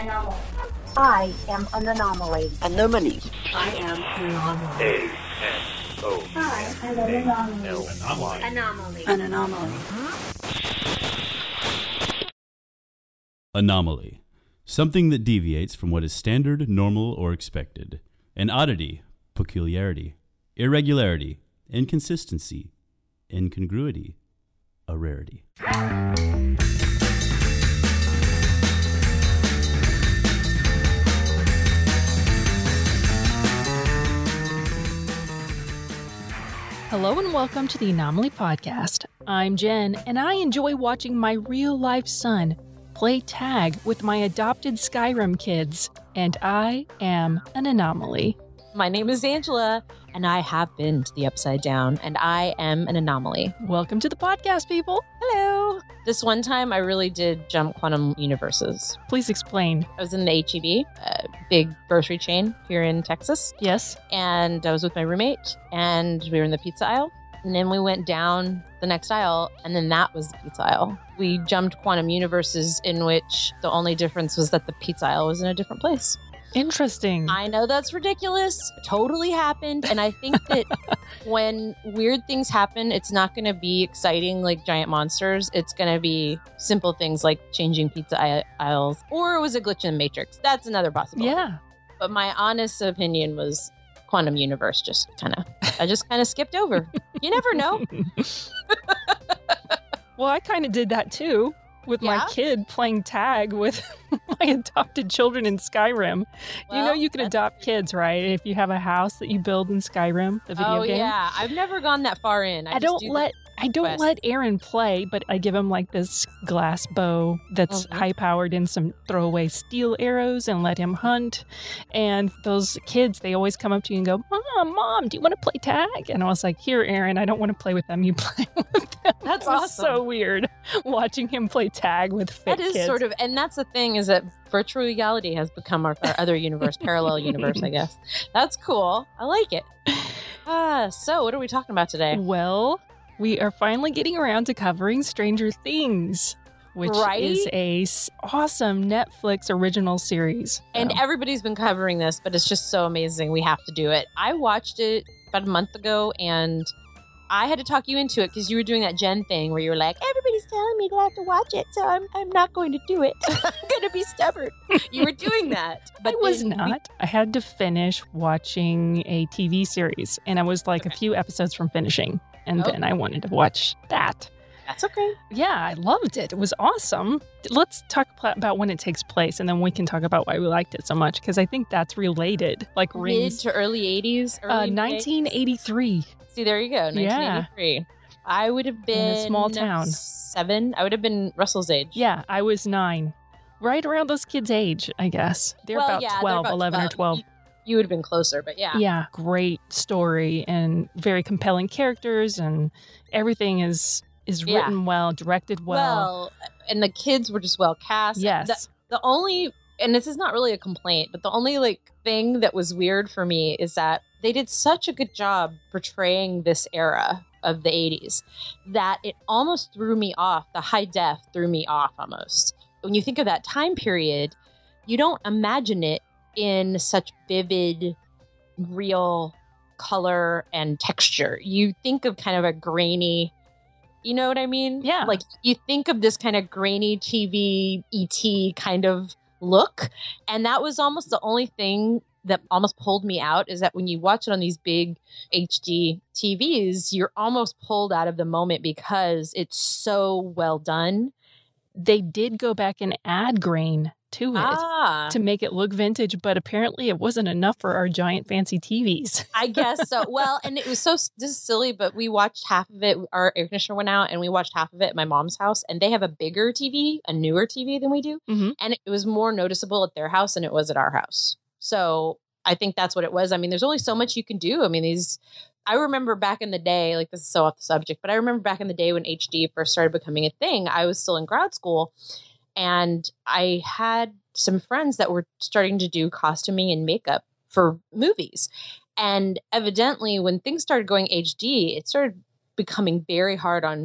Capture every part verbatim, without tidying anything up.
Anomaly. I am an anomaly. Anomaly. I am an anomaly. A N O. I am an anomaly. Anomaly. Anomaly. An anomaly. Anomaly. Something that deviates from what is standard, normal, or expected. An oddity, peculiarity, irregularity, inconsistency, incongruity, a rarity. Hello and welcome to the Anomaly Podcast. I'm Jen, and I enjoy watching my real-life son play tag with my adopted Skyrim kids, and I am an anomaly. My name is Angela, and I have been to the Upside Down, and I am an anomaly. Welcome to the podcast, people. Hello. This one time, I really did jump quantum universes. Please explain. I was in the H E B, a big grocery chain here in Texas. Yes. And I was with my roommate, and we were in the pizza aisle. And then we went down the next aisle, and then that was the pizza aisle. We jumped quantum universes in which the only difference was that the pizza aisle was in a different place. Interesting. I know that's ridiculous. It totally happened. And I think that when weird things happen, it's not going to be exciting like giant monsters. It's going to be simple things like changing pizza aisles. Or it was a glitch in the Matrix. That's another possibility. Yeah. But my honest opinion was quantum universe just kind of, I just kind of skipped over. You never know. Well, I kind of did that too. With Yeah? my kid playing tag with my adopted children in Skyrim. you Well, know you can that's adopt kids, right? If you have a house that you build in Skyrim, the video oh, game. yeah. I've never gone that far in. I, I just don't do let I don't quest. let Aaron play, but I give him like this glass bow that's Mhm. high powered and some throwaway steel arrows and let him hunt. And those kids, they always come up to you and go, Mom, Mom, do you want to play tag? And I was like, here, Aaron, I don't want to play with them. You play with them. That's It was awesome. so weird watching him play tag with fit That is kids. sort of, and that's the thing is that virtual reality has become our, our other universe, parallel universe, I guess. That's cool. I like it. Ah, so what are we talking about today? Well, we are finally getting around to covering Stranger Things, which Right? is a s- awesome Netflix original series. And So- everybody's been covering this, but it's just so amazing. We have to do it. I watched it about a month ago, and I had to talk you into it because you were doing that Jen thing where you were like, everybody's telling me to have to watch it, so I'm I'm not going to do it. I'm going to be stubborn. You were doing that. I was then we- not. I had to finish watching a T V series, and I was like a Okay. few episodes from finishing, and Oh. then I wanted to watch that. That's okay. Yeah, I loved it. It was awesome. Let's talk pl- about when it takes place, and then we can talk about why we liked it so much, because I think that's related. Like Mid rings. to early eighties? Uh, Early mid-eighties? nineteen eighty-three. See, there you go. nineteen eighty-three. I would have been In a small town. seven. I would have been Russell's age. Yeah, I was nine. Right around those kids' age, I guess. They're Well, about yeah, they're twelve, about eleven or twelve. You, you would have been closer, but yeah. Yeah, great story and very compelling characters, and everything is is Yeah. written well, directed well. Well, and the kids were just well cast. yes. The, the only, and this is not really a complaint, but the only like thing that was weird for me is that they did such a good job portraying this era of the eighties that it almost threw me off. The high def threw me off almost. When you think of that time period, you don't imagine it in such vivid, real color and texture. You think of kind of a grainy, you know what I mean? Yeah. Like you think of this kind of grainy T V, E T kind of look. And that was almost the only thing that almost pulled me out, is that when you watch it on these big H D T Vs, you're almost pulled out of the moment because it's so well done. They did go back and add grain to it Ah, to make it look vintage, but apparently it wasn't enough for our giant fancy T Vs. I guess so. Well, and it was so, this is silly, but we watched half of it. Our air conditioner went out and we watched half of it at my mom's house, and they have a bigger T V, a newer T V than we do. Mhm. And it was more noticeable at their house than it was at our house. So I think that's what it was. I mean, there's only so much you can do. I mean, these, I remember back in the day, like this is so off the subject, but I remember back in the day when H D first started becoming a thing, I was still in grad school, and I had some friends that were starting to do costuming and makeup for movies. And evidently when things started going H D, it started becoming very hard on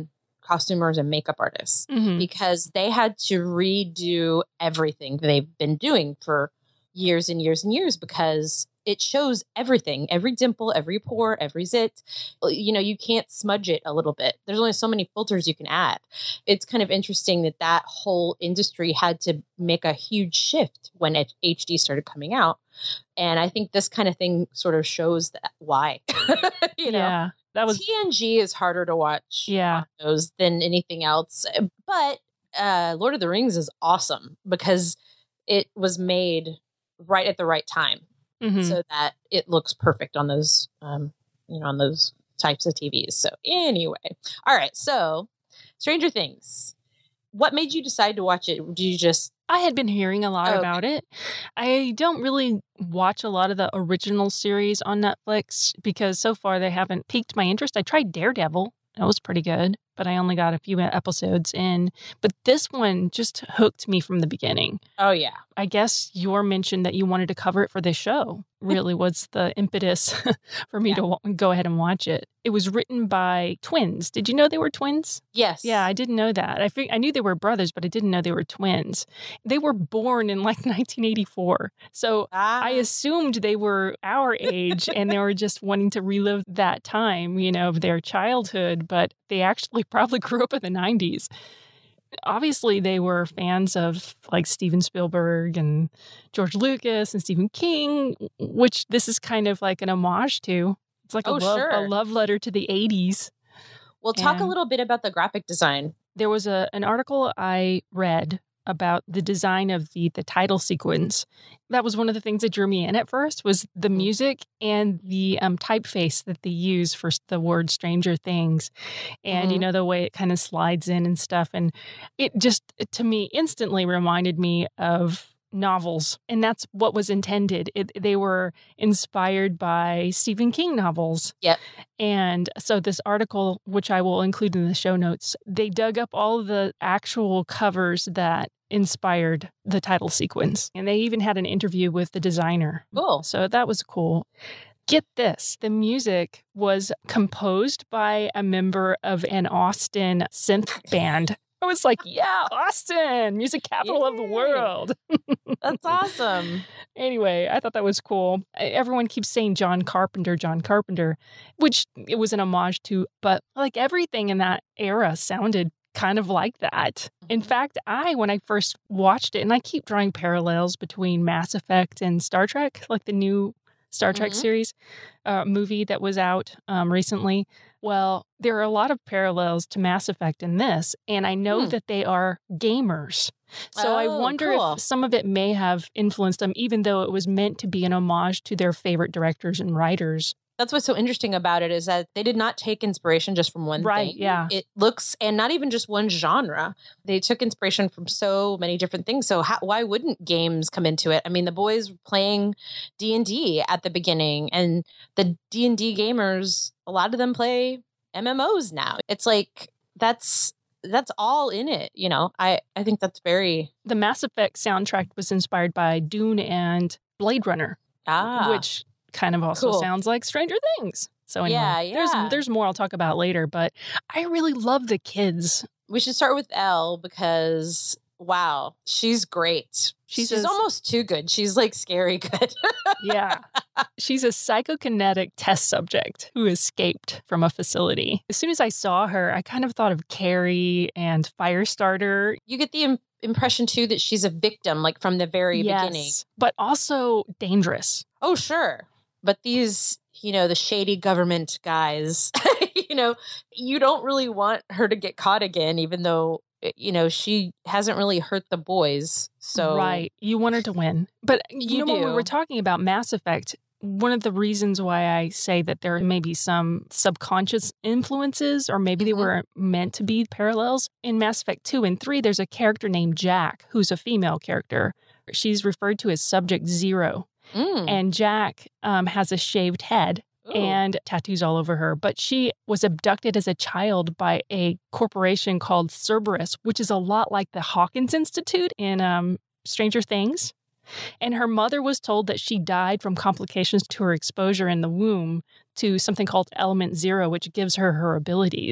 costumers and makeup artists Mhm. because they had to redo everything they've been doing for years and years and years because it shows everything, every dimple, every pore, every zit. You know, you can't smudge it a little bit. There's only so many filters you can add. It's kind of interesting that that whole industry had to make a huge shift when H D started coming out. And I think this kind of thing sort of shows that why, you know, Yeah, that was T N G is harder to watch Yeah. on those than anything else. But uh, Lord of the Rings is awesome because it was made right at the right time. Mhm. So that it looks perfect on those, um, you know, on those types of T Vs. So anyway, all right. So Stranger Things, what made you decide to watch it? Did you just? I had been hearing a lot Oh, okay. about it. I don't really watch a lot of the original series on Netflix because so far they haven't piqued my interest. I tried Daredevil. That was pretty good, but I only got a few episodes in. But this one just hooked me from the beginning. Oh yeah. I guess your mention that you wanted to cover it for this show really was the impetus for me Yeah. to wa- go ahead and watch it. It was written by twins. Did you know they were twins? Yes. Yeah, I didn't know that. I fig- I knew they were brothers, but I didn't know they were twins. They were born in like nineteen eighty-four. So Ah, I assumed they were our age and they were just wanting to relive that time, you know, of their childhood, but they actually probably grew up in the nineties. Obviously, they were fans of like Steven Spielberg and George Lucas and Stephen King, which this is kind of like an homage to. It's like a, Oh, love, a sure. love letter to the eighties. well, talk a and- little bit about the graphic design. There was a an article I read about the design of the the title sequence. That was one of the things that drew me in at first was the Mhm. music and the um, typeface that they use for s- the word Stranger Things. And, you Mhm. know, the way it kind of slides in and stuff. And it just, to me, instantly reminded me of novels. And that's what was intended. It, they were inspired by Stephen King novels. Yep. And so this article, which I will include in the show notes, they dug up all the actual covers that inspired the title sequence. And they even had an interview with the designer. Cool. So that was cool. Get this, the music was composed by a member of an Austin synth band. I was like, yeah, Austin, music capital of the Yay. world. That's awesome. Anyway, I thought that was cool. Everyone keeps saying John Carpenter, John Carpenter, which it was an homage to, but like everything in that era sounded kind of like that. In fact, I, when I first watched it, and I keep drawing parallels between Mass Effect and Star Trek, like the new Star Trek Mhm. series uh, movie that was out um, recently. Well, there are a lot of parallels to Mass Effect in this, and I know Hmm. that they are gamers. So I Oh, wonder cool. if some of it may have influenced them, even though it was meant to be an homage to their favorite directors and writers. That's what's so interesting about it is that they did not take inspiration just from one Right, thing. yeah. It looks, and not even just one genre. They took inspiration from so many different things. So how, why wouldn't games come into it? I mean, the boys were playing D and D at the beginning, and the D and D gamers, a lot of them play M M Os now. It's like that's that's all in it. You know, I I think that's very The Mass Effect soundtrack was inspired by Dune and Blade Runner, ah which kind of also Cool. sounds like Stranger Things. So anyway, Yeah, yeah. there's there's more I'll talk about later, but I really love the kids. We should start with Elle because wow, she's great. She's She's, a- almost too good. She's like scary good. Yeah. She's a psychokinetic test subject who escaped from a facility. As soon as I saw her, I kind of thought of Carrie and Firestarter. You get the Im- impression too that she's a victim, like from the very beginning. But also dangerous. Oh, sure. But these, you know, the shady government guys, you know, you don't really want her to get caught again, even though, you know, she hasn't really hurt the boys. So Right. You want her to win. But you, You know, when we do. were talking about Mass Effect, one of the reasons why I say that there may be some subconscious influences, or maybe they Mhm. were meant to be parallels, in Mass Effect two and three, there's a character named Jack, who's a female character. She's referred to as Subject Zero. Mm. And Jack um, has a shaved head Ooh. and tattoos all over her. But she was abducted as a child by a corporation called Cerberus, which is a lot like the Hawkins Institute in um, Stranger Things. And her mother was told that she died from complications to her exposure in the womb to something called Element Zero, which gives her her abilities.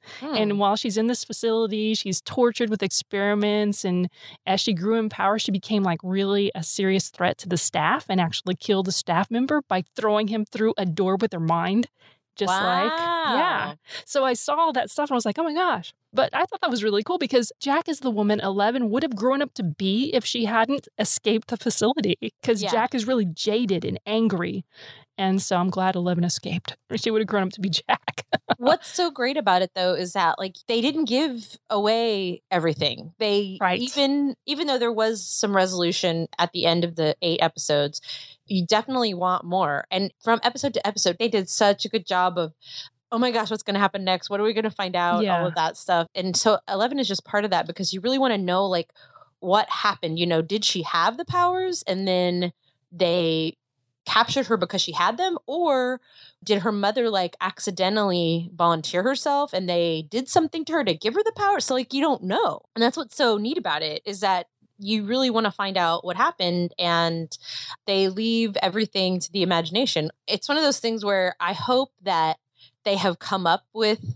Hmm. And while she's in this facility, she's tortured with experiments. And as she grew in power, she became like really a serious threat to the staff and actually killed a staff member by throwing him through a door with her mind. Just like, yeah. Wow. So I saw all that stuff and I was like, oh my gosh. But I thought that was really cool because Jack is the woman Eleven would have grown up to be if she hadn't escaped the facility. Because Yeah. Jack is really jaded and angry. And so I'm glad Eleven escaped. She would have grown up to be Jack. What's so great about it though is that like they didn't give away everything. They Right. even even though there was some resolution at the end of the eight episodes, you definitely want more. And from episode to episode, they did such a good job of, oh my gosh, what's going to happen next? What are we going to find out? Yeah. All of that stuff. And so Eleven is just part of that because you really want to know like what happened. You know, did she have the powers and then they captured her because she had them, or did her mother like accidentally volunteer herself and they did something to her to give her the power? So like you don't know. And that's what's so neat about it is that you really want to find out what happened and they leave everything to the imagination. It's one of those things where I hope that they have come up with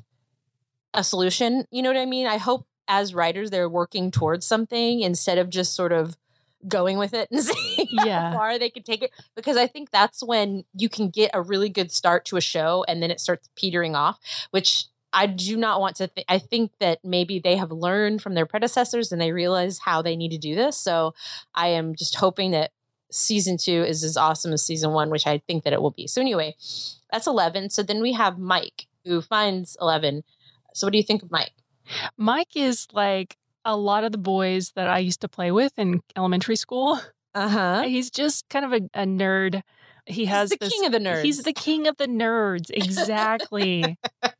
a solution. You know what I mean? I hope as writers they're working towards something instead of just sort of going with it and seeing Yeah. how far they can take it, because I think that's when you can get a really good start to a show and then it starts petering off, which I do not want to think. I think that maybe they have learned from their predecessors and they realize how they need to do this. So I am just hoping that season two is as awesome as season one, which I think that it will be. So anyway, that's Eleven. So then we have Mike who finds Eleven. So what do you think of Mike? Mike is like a lot of the boys that I used to play with in elementary school. Uh-huh. He's just kind of a, a nerd. He He's has the this, king of the nerds. He's the king of the nerds. Exactly.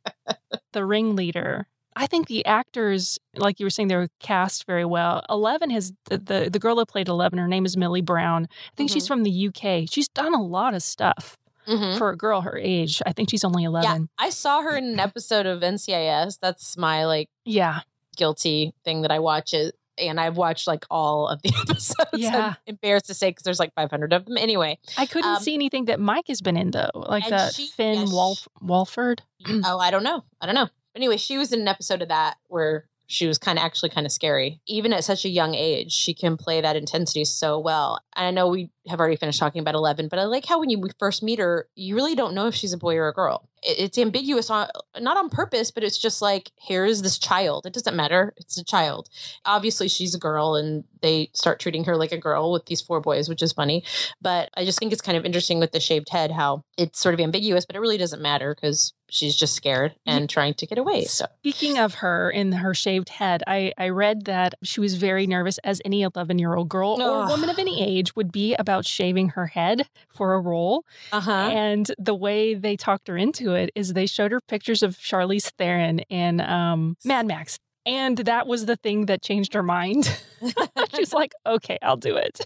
The ringleader. I think the actors, like you were saying, they were cast very well. Eleven has the, the, the girl that played Eleven, her name is Millie Brown. I think she's from the U K. She's done a lot of stuff Mhm. for a girl her age. I think she's only Yeah, eleven. I saw her in an episode of N C I S. That's my like Yeah. guilty thing that I watch it, and I've watched like all of the episodes. Yeah. I'm embarrassed to say because there's like five hundred of them. Anyway, I couldn't Um, see anything that Mike has been in, though. Like and that she- Finn yeah, Walf- Walford. oh, I don't know. I don't know. Anyway, she was in an episode of that where she was kind of actually kind of scary. Even at such a young age, she can play that intensity so well. And I know we have already finished talking about Eleven, but I like how when you first meet her, you really don't know if she's a boy or a girl. It- It's ambiguous, on, not on purpose, but it's just like, here is this child. It doesn't matter. It's a child. Obviously, she's a girl, and they start treating her like a girl with these four boys, which is funny. But I just think it's kind of interesting with the shaved head, how it's sort of ambiguous, but it really doesn't matter because she's just scared and trying to get away. So. Speaking of her in her shaved head, I, I read that she was very nervous, as any eleven-year-old girl or Ugh. woman of any age would be, about shaving her head for a role. Uh-huh. And the way they talked her into it is they showed her pictures of Charlize Theron in um, Mad Max. And that was the thing that changed her mind. She's like, okay, I'll do it.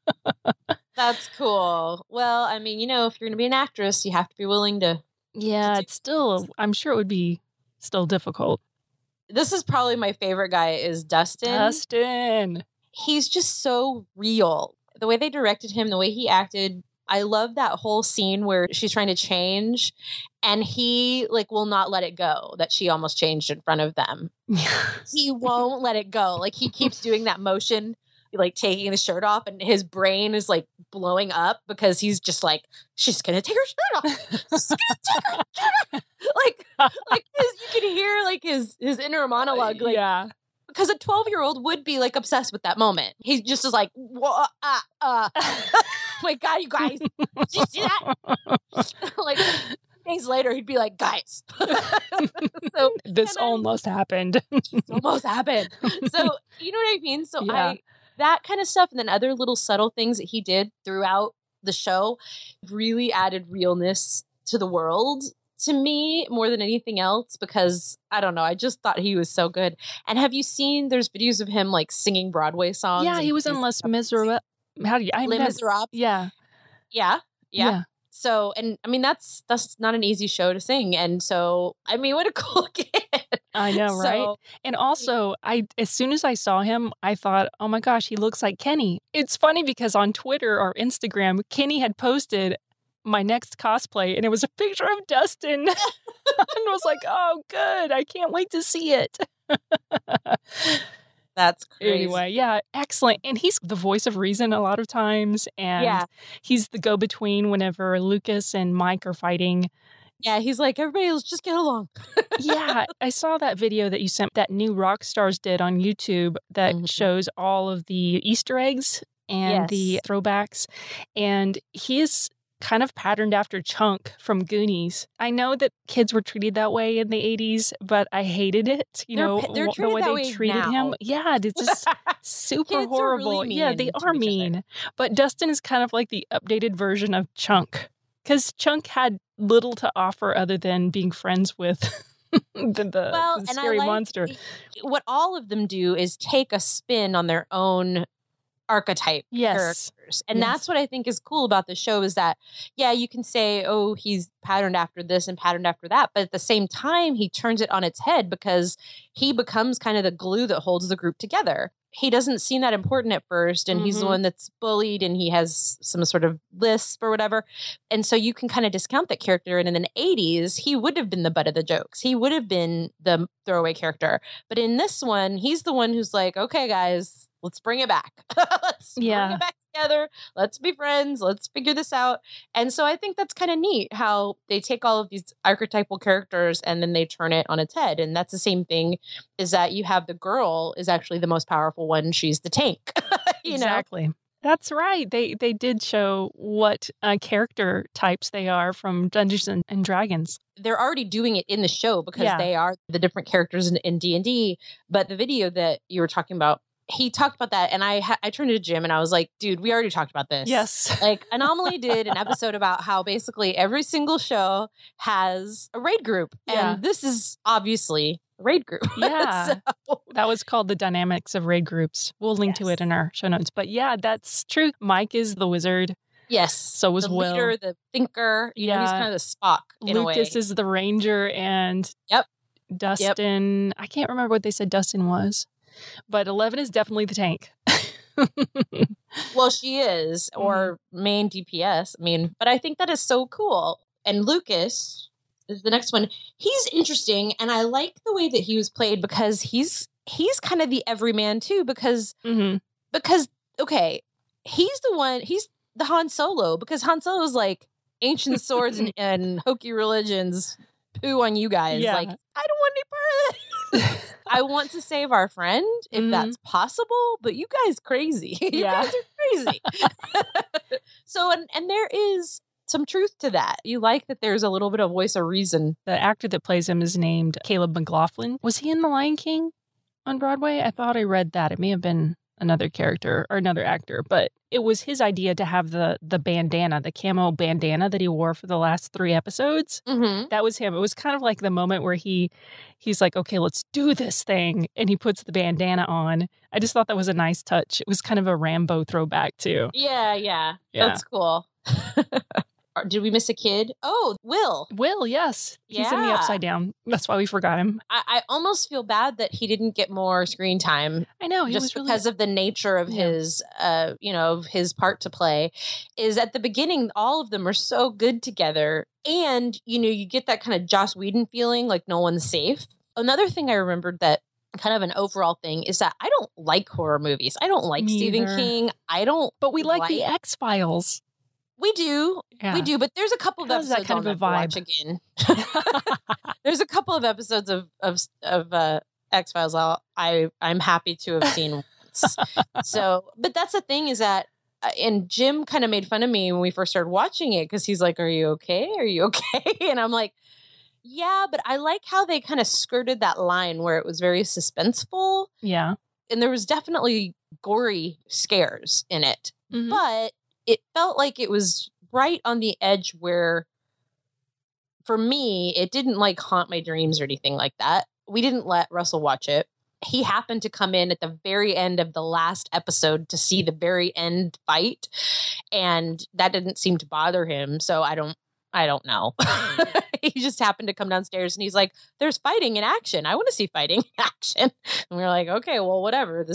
That's cool. Well, I mean, you know, if you're going to be an actress, you have to be willing to. Yeah, it's still, I'm sure it would be still difficult. This is probably my favorite guy is Dustin. Dustin. He's just so real. The way they directed him, the way he acted. I love that whole scene where she's trying to change and he like will not let it go that she almost changed in front of them. He won't let it go. Like he keeps doing that motion, like taking the shirt off, and his brain is like blowing up because he's just like, she's gonna take her shirt off. She's gonna take her shirt off. Like, like his, you can hear like his his inner monologue. Like, yeah. because a twelve year old would be like obsessed with that moment. He just is like, whoa, uh, uh. Oh my God, you guys, did you see that? Like days later, he'd be like, guys. So This and I- almost happened. It's almost happened. So you know what I mean? So Yeah. I that kind of stuff, and then other little subtle things that he did throughout the show really added realness to the world to me more than anything else, because I don't know, I just thought he was so good. And have you seen there's videos of him like singing Broadway songs? Yeah, and he was in he's- Les Miserables. How do you? I Les met- Miserables? Yeah. Yeah, yeah. So, and I mean, that's that's not an easy show to sing. And so, I mean, what a cool kid. I know, right? So, And also, I as soon as I saw him, I thought, oh my gosh, he looks like Kenny. It's funny because on Twitter or Instagram, Kenny had posted my next cosplay, and it was a picture of Dustin. And I was like, oh, good. I can't wait to see it. That's crazy. Anyway, yeah, excellent. And he's the voice of reason a lot of times. And Yeah. he's the go-between whenever Lucas and Mike are fighting. Yeah, he's like, everybody, let's just get along. Yeah, I saw that video that you sent, that new Rockstars did on YouTube that Mhm. shows all of the Easter eggs and the Yes. throwbacks. And he is kind of patterned after Chunk from Goonies. I know that kids were treated that way in the eighties, but I hated it. You They're know, pa- they're w- the treated way that they way treated now. him. Yeah, it's just super Kids are really horrible. Yeah, mean they to are each other. mean. But Dustin is kind of like the updated version of Chunk. Because Chunk had little to offer other than being friends with the, the, Well, the and I scary like monster. what all of them do is take a spin on their own archetype Yes. characters. And Yes. that's what I think is cool about the show is that, yeah, you can say, oh, he's patterned after this and patterned after that. But at the same time, he turns it on its head because he becomes kind of the glue that holds the group together. He doesn't seem that important at first, and he's the Mhm. one that's bullied and he has some sort of lisp or whatever. And so you can kind of discount that character. And in the eighties, he would have been the butt of the jokes. He would have been the throwaway character. But in this one, he's the one who's like, okay, guys, let's bring it back. Let's Yeah. bring it back together. Let's be friends. Let's figure this out. And so I think that's kind of neat how they take all of these archetypal characters and then they turn it on its head. And that's the same thing is that you have the girl is actually the most powerful one. She's the tank. you know? Exactly. That's right. They they did show what uh, character types they are from Dungeons and, and Dragons. They're already doing it in the show because Yeah. they are the different characters in, in D and D. But the video that you were talking about, he talked about that. And I, ha- I turned to Jim and I was like, dude, we already talked about this. Yes. Like Anomaly did an episode about how basically every single show has a raid group. And Yeah. this is obviously a raid group. Yeah. So- That was called The Dynamics of Raid Groups. We'll link to Yes. it in our show notes. But yeah, that's true. Mike is the wizard. yes. So was the Will. leader, the thinker. You know, he's Yeah. kind of the Spock in a way. Lucas is the ranger, and Yep. Dustin, I can't remember what they said Dustin was, but Eleven is definitely the tank. Well, she is, or Mm-hmm. main D P S. I mean, but I think that is so cool. And Lucas is the next one. He's interesting, and I like the way that he was played because he's he's kind of the everyman too. Because hmm because okay, he's the one. He's the Han Solo because Han Solo is like ancient swords and, and hokey religions. Poo on you guys. Yeah. Like I don't want any part of that. I want to save our friend if Mhm. that's possible, but you guys crazy. you Yeah. guys are crazy. so and and there is some truth to that. You like that there's a little bit of voice of reason. The actor that plays him is named Caleb McLaughlin. Was he in The Lion King on Broadway? I thought I read that. It may have been another character or another actor, but it was his idea to have the the bandana, the camo bandana that he wore for the last three episodes. Mm-hmm. That was him. It was kind of like the moment where he he's like, okay, let's do this thing. And he puts the bandana on. I just thought that was a nice touch. It was kind of a Rambo throwback too. Yeah, yeah, Yeah. That's cool. Or did we miss a kid? Oh, Will. Will, yes. He's in the Yeah. Upside Down. That's why we forgot him. I, I almost feel bad that he didn't get more screen time I know. He just was really because of the nature of Yeah. his uh you know of his part to play. Is at the beginning all of them are so good together, and you know you get that kind of Joss Whedon feeling like no one's safe. Another thing I remembered that kind of an overall thing is that I don't like horror movies. I don't like Me Stephen either. King. I don't But we like, the X-Files. we do Yeah. we do but there's a couple of Has that episodes kind I'll of a never watch again. There's a couple of episodes of of of uh, X Files. I I'm happy to have seen once. So, but that's the thing is that, uh, and Jim kind of made fun of me when we first started watching it because he's like, "Are you okay? Are you okay?" And I'm like, "Yeah," but I like how they kind of skirted that line where it was very suspenseful, Yeah. and there was definitely gory scares in it, Mhm. but it felt like it was right on the edge where. For me, it didn't like haunt my dreams or anything like that. We didn't let Russell watch it. He happened to come in at the very end of the last episode to see the very end fight, and that didn't seem to bother him. So I don't, I don't know. He just happened to come downstairs and he's like, "There's fighting in action. I want to see fighting in action." And we were like, "Okay, well, whatever. This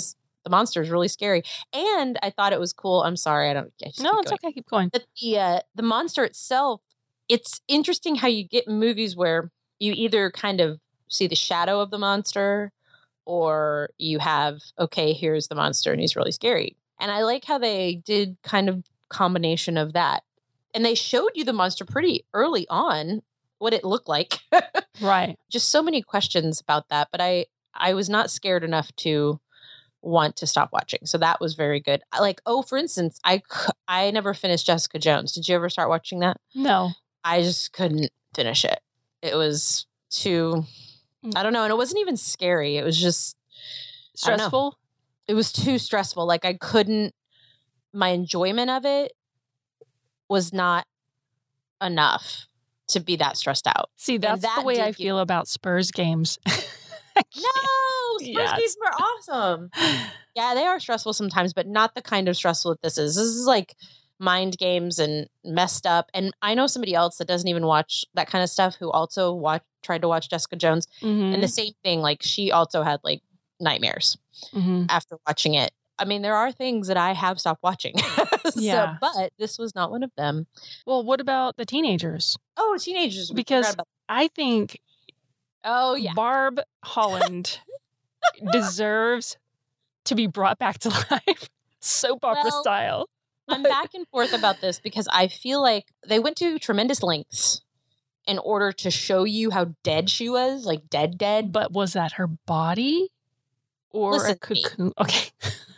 the monster is really scary. And I thought it was cool. I'm sorry, I don't. I just No, keep it's going. okay. Keep going. That the uh, the monster itself. It's interesting how you get in movies where you either kind of see the shadow of the monster, or you have okay, here's the monster and he's really scary. And I like how they did kind of combination of that. And they showed you the monster pretty early on, what it looked like. Right. Just so many questions about that. But I, I was not scared enough to want to stop watching. So that was very good. Like, oh, for instance, I, I never finished Jessica Jones. Did you ever start watching that? No. I just couldn't finish it. It was too, I don't know. And it wasn't even scary. It was just I don't know. Stressful? It was too stressful. Like I couldn't, my enjoyment of it was not enough to be that stressed out. See, that's that the way did I give- feel about Spurs games. No, Spurs Yes. games were awesome. Yeah, they are stressful sometimes, but not the kind of stressful that this is. This is like mind games and messed up. And I know somebody else that doesn't even watch that kind of stuff who also watch tried to watch Jessica Jones. Mhm. And the same thing, like she also had like nightmares Mhm. after watching it. I mean, there are things that I have stopped watching. So, Yeah. but this was not one of them. Well, what about the teenagers? Oh, teenagers. we Because forgot about- I think oh, yeah. Barb Holland deserves to be brought back to life, soap opera Well, style. I'm back and forth about this because I feel like they went to tremendous lengths in order to show you how dead she was, like dead, dead. But was that her body or Listen a to me. cocoon? Okay.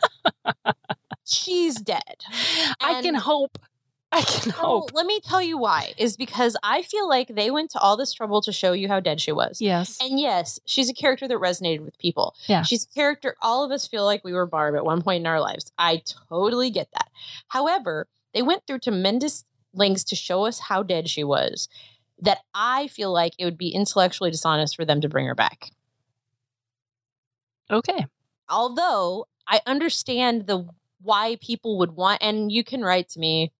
She's dead. I can And- hope. I can Oh, hope. let me tell you why. Is because I feel like they went to all this trouble to show you how dead she was. Yes. And yes, she's a character that resonated with people. Yeah. She's a character all of us feel like we were Barb at one point in our lives. I totally get that. However, they went through tremendous lengths to show us how dead she was that I feel like it would be intellectually dishonest for them to bring her back. Okay. Although I understand the why people would want, and you can write to me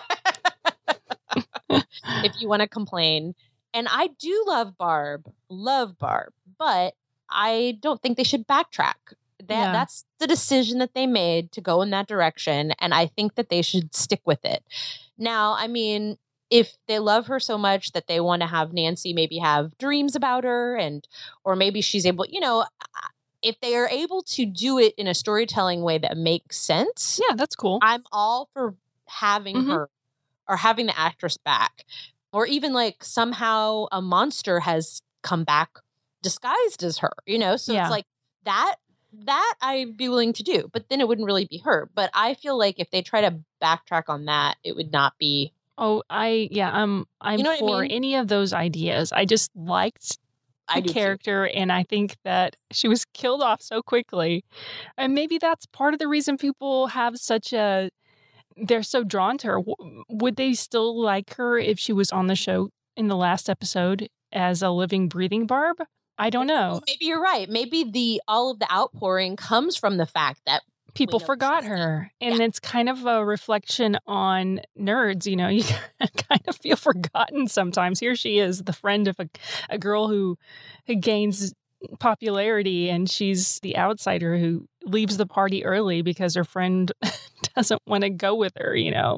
if you want to complain. And I do love Barb, love Barb, but I don't think they should backtrack. That Yeah. that's the decision that they made to go in that direction, and I think that they should stick with it. Now, I mean, if they love her so much that they want to have Nancy maybe have dreams about her, and or maybe she's able, you know, if they are able to do it in a storytelling way that makes sense, Yeah, that's cool. I'm all for having Mhm. her or having the actress back. Or even like somehow a monster has come back disguised as her, you know? So Yeah. it's like that, that I'd be willing to do, but then it wouldn't really be her. But I feel like if they try to backtrack on that, it would not be. Oh, I yeah, I'm I'm You know what I for mean? any of those ideas. I just liked I the do too. character, and I think that she was killed off so quickly. And maybe that's part of the reason people have such a they're so drawn to her. W- Would they still like her if she was on the show in the last episode as a living, breathing Barb? I don't know. Well, maybe you're right. Maybe the all of the outpouring comes from the fact that People know forgot she's not. her. And it's kind of a reflection on nerds. You know, you kind of feel forgotten sometimes. Here she is, the friend of a, a girl who, who gains popularity, and she's the outsider who leaves the party early because her friend doesn't want to go with her, you know.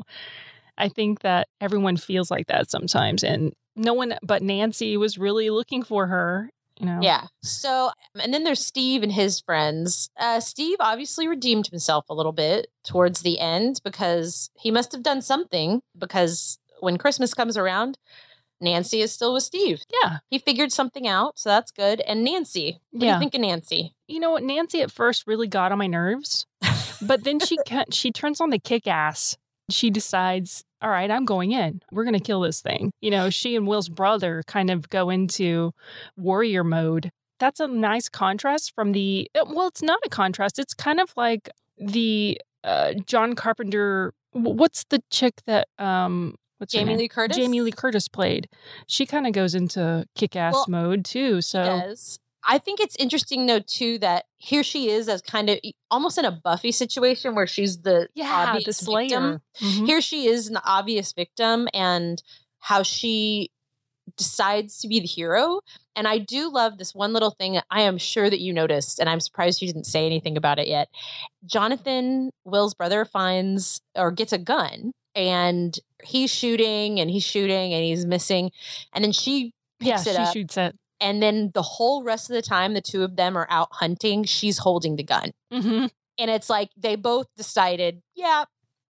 I think that everyone feels like that sometimes. And no one but Nancy was really looking for her, you know. Yeah. So, and then there's Steve and his friends. Uh, Steve obviously redeemed himself a little bit towards the end because he must have done something, because when Christmas comes around, Nancy is still with Steve. Yeah. He figured something out. So that's good. And Nancy, what do Yeah. you think of Nancy? You know what? Nancy at first really got on my nerves, but then she ca- she turns on the kick ass. She decides, all right, I'm going in. We're going to kill this thing. You know, she and Will's brother kind of go into warrior mode. That's a nice contrast from the, well, it's not a contrast. It's kind of like the uh, John Carpenter, what's the chick that, um, what's her Jamie name? Lee Curtis? Jamie Lee Curtis played. She kind of goes into kick-ass Well, mode too. So Does. I think it's interesting though too that here she is as kind of almost in a Buffy situation where she's the yeah, the obvious Slayer. victim. Mhm. Here she is an obvious victim, and how she decides to be the hero. And I do love this one little thing that I am sure that you noticed, and I'm surprised you didn't say anything about it yet. Jonathan, Will's brother, finds or gets a gun, and he's shooting and he's shooting and he's missing. And then she picks yeah, it she up. shoots it. And then the whole rest of the time, the two of them are out hunting. She's holding the gun. Mm-hmm. And it's like they both decided, yeah,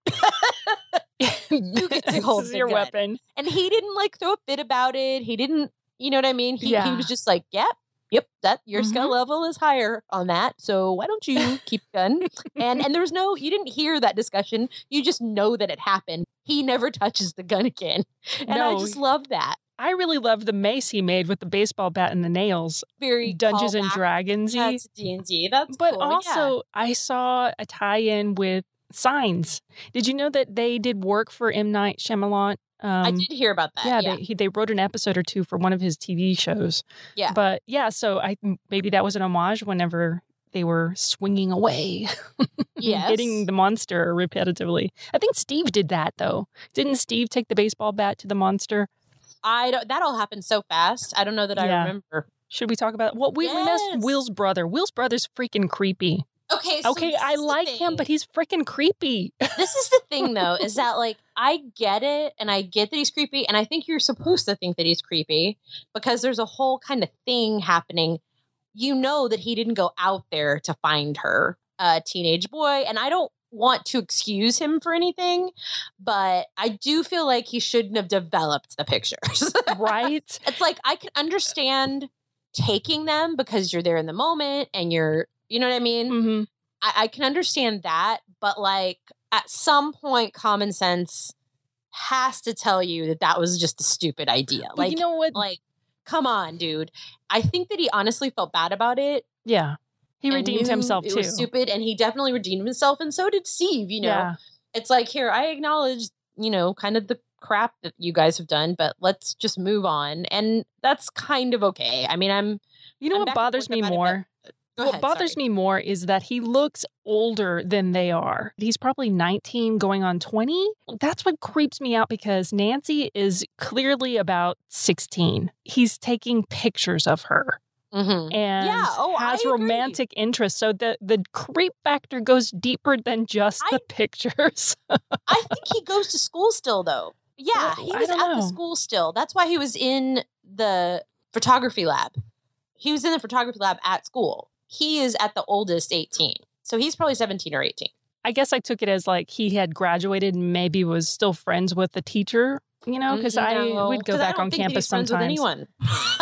you get to hold this is the your gun. weapon. And he didn't like throw a fit about it. He didn't, you know what I mean? He, Yeah. he was just like, yep, yep, that your Mhm. skill level is higher on that. So why don't you keep the gun? And and there was no, you didn't hear that discussion. You just know that it happened. He never touches the gun again. And I No. just love that. I really love the mace he made with the baseball bat and the nails. Very Dungeons and callback Dragons-y. to D and D. That's But cool. Yeah. also, I saw a tie-in with Signs. Did you know that they did work for M. Night Shyamalan? Um, I did hear about that. Yeah, Yeah. They, he, they wrote an episode or two for one of his T V shows. Yeah. But yeah, so I maybe that was an homage whenever they were swinging away, Yes. hitting the monster repetitively. I think Steve did that though. Didn't Steve take the baseball bat to the monster? I don't, that all happened so fast. I don't know that I Yeah. remember. Should we talk about? Well, we, we Yes. missed Will's brother. Will's brother's freaking creepy. Okay. So Okay, this I is the like him, thing. but he's freaking creepy. This is the thing, though, is that, like, I get it, and I get that he's creepy, and I think you're supposed to think that he's creepy because there's a whole kind of thing happening. You know that he didn't go out there to find her, a teenage boy, and I don't want to excuse him for anything, but I do feel like he shouldn't have developed the pictures. Right? It's like, I can understand taking them because you're there in the moment, and you're, you know what I mean? hmm I, I can understand that, but like at some point, common sense has to tell you that that was just a stupid idea. But Like, you know what? like, come on, dude. I think that he honestly felt bad about it. Yeah. He and redeemed knew himself it too. was stupid, and he definitely redeemed himself, and so did Steve. You know, Yeah. it's like, here, I acknowledge, you know, kind of the crap that you guys have done, but let's just move on, and that's kind of okay. I mean, I'm. You know I'm what back and bothers forth me about it, more? Go What ahead, bothers sorry. me more is that he looks older than they are. He's probably nineteen going on twenty. That's what creeps me out because Nancy is clearly about sixteen. He's taking pictures of her Mhm. and Yeah, oh, I has agree. romantic interest. So the, the creep factor goes deeper than just I- the pictures. I think he goes to school still, though. Yeah, Oh, he I was at don't the know. school still. That's why he was in the photography lab. He was in the photography lab at school. He is at the oldest eighteen. So he's probably seventeen or eighteen. I guess I took it as like he had graduated and maybe was still friends with the teacher, you know, because I No, would go 'cause I back don't on think that campus he's friends sometimes. with anyone.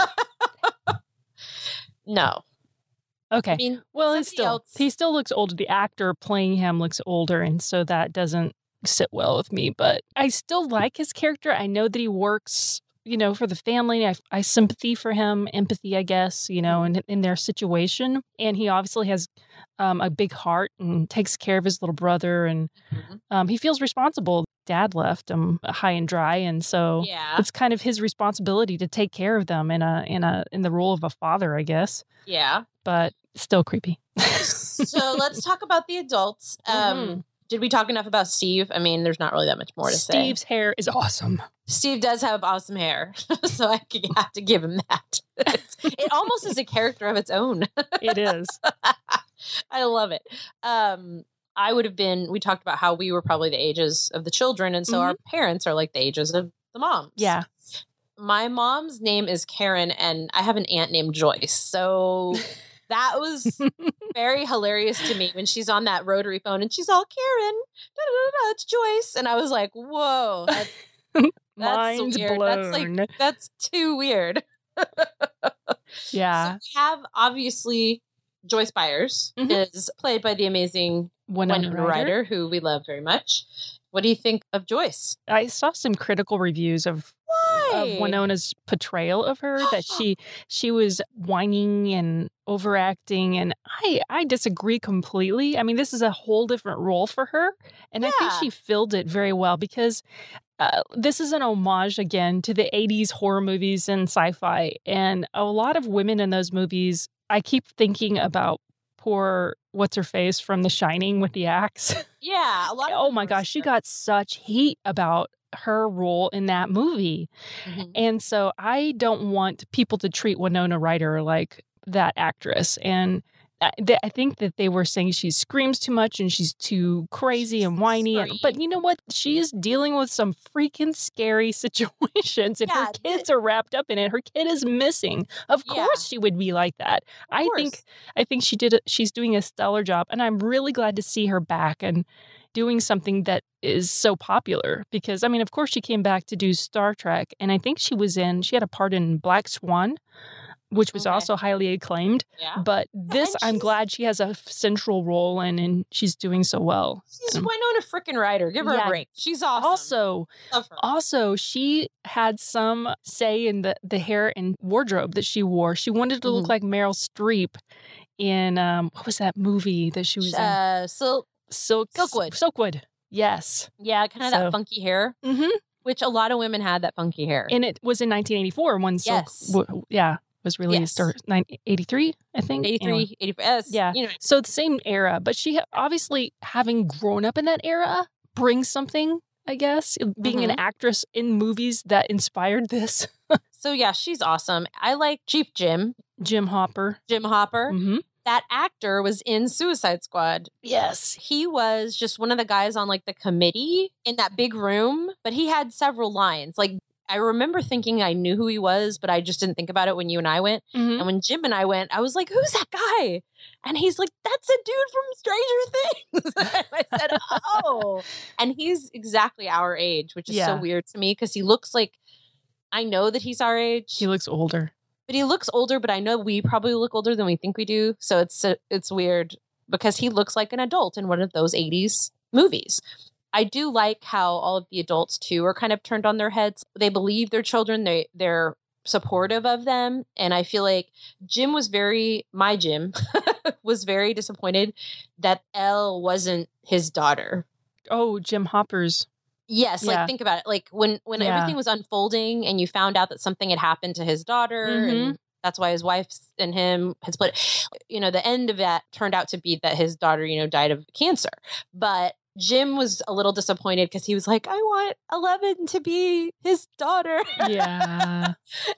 No. Okay. I mean, Well, he's somebody still else- he still looks older. The actor playing him looks older, and so that doesn't sit well with me. But I still like his character. I know that he works, you know, for the family. I, I sympathy for him, empathy, I guess, you know, in in their situation. And he obviously has um, a big heart and takes care of his little brother, and Mhm. um, he feels responsible. Dad left him high and dry, and so Yeah. it's kind of his responsibility to take care of them in a in a in the role of a father, I guess. Yeah. But still creepy. So let's talk about the adults. Um, Mhm. Did we talk enough about Steve? I mean, there's not really that much more to say. Steve's hair is awesome. Steve does have awesome hair, so I could have to give him that. It's- it almost is a character of its own. It is. I love it. Um, I would have been. We talked about how we were probably the ages of the children, and so our parents are like the ages of the moms. Yeah. My mom's name is Karen, and I have an aunt named Joyce. So that was very hilarious to me when she's on that rotary phone and she's all Karen, da, da, da, da, it's Joyce, and I was like, whoa, that's, that's Mind's weird. blown. That's like that's too weird. yeah. So we have obviously Joyce Byers Mhm. is played by the amazing Winona Winona Ryder. Ryder, who we love very much. What do you think of Joyce? I saw some critical reviews of of Winona's portrayal of her that she she was whining and overacting, and I I disagree completely. I mean, this is a whole different role for her, and I think Yeah. she filled it very well because uh, this is an homage again to the eighties horror movies and sci-fi, and a lot of women in those movies. I keep thinking about poor what's her face from The Shining with the axe. Yeah, a lot of Oh them my were gosh, she similar. got such heat about her role in that movie. Mhm. And so I don't want people to treat Winona Ryder like that actress. And I, th- I think that they were saying she screams too much and she's too crazy She's and whiny. And, but scream. you know what? She is dealing with some freaking scary situations, and Yeah, her kids are wrapped up in it. Her kid is missing. Of Yeah. course, she would be like that. Of I course. think I think she did. A, she's doing a stellar job, and I'm really glad to see her back and doing something that is so popular. Because I mean, of course, she came back to do Star Trek, and I think she was in. She had a part in Black Swan, which was Okay. also highly acclaimed. Yeah. But this, and I'm she's- glad she has a f- central role in, and she's doing so well. She's Um, Winona freaking Ryder. Give her yeah. a break. She's awesome. Also, Love her. also, she had some say in the, the hair and wardrobe that she wore. She wanted to look Mhm. like Meryl Streep in, um, what was that movie that she was in? Uh, Silk. Silk, Silkwood. Silkwood. Yes. Yeah, kind of So- that funky hair, Mm-hmm. which a lot of women had that funky hair. And it was in nineteen eighty-four when Silk, Yes. w- yeah, was released, Yes. or nine- eighty-three, I think. eighty-three, Anyway. eighty-four. Yes, Yeah. You know, So the same era, but she obviously, having grown up in that era, brings something, I guess, being an Mhm. actress in movies that inspired this. so yeah, she's awesome. I like Chief Jim, Jim Hopper. Jim Hopper. Mm-hmm. That actor was in Suicide Squad. Yes. He was just one of the guys on like the committee in that big room, but he had several lines. Like I remember thinking I knew who he was, but I just didn't think about it when you and I went. Mm-hmm. And when Jim and I went, I was like, who's that guy? And he's like, that's a dude from Stranger Things. And I said, oh. And he's exactly our age, which is so Yeah. weird to me because he looks like, I know that he's our age, He looks older. but he looks older, but I know we probably look older than we think we do. So it's uh, it's weird because he looks like an adult in one of those eighties movies. I do like how all of the adults too are kind of turned on their heads. They believe their children. They they're supportive of them. And I feel like Jim was very, my Jim was very disappointed that Elle wasn't his daughter. Oh, Jim Hopper's. Yes, Yeah. like think about it. Like when when Yeah. everything was unfolding and you found out that something had happened to his daughter Mhm. and that's why his wife and him had split. You know, the end of that turned out to be that his daughter, you know, died of cancer. But Jim was a little disappointed because he was like, I want Eleven to be his daughter. Yeah.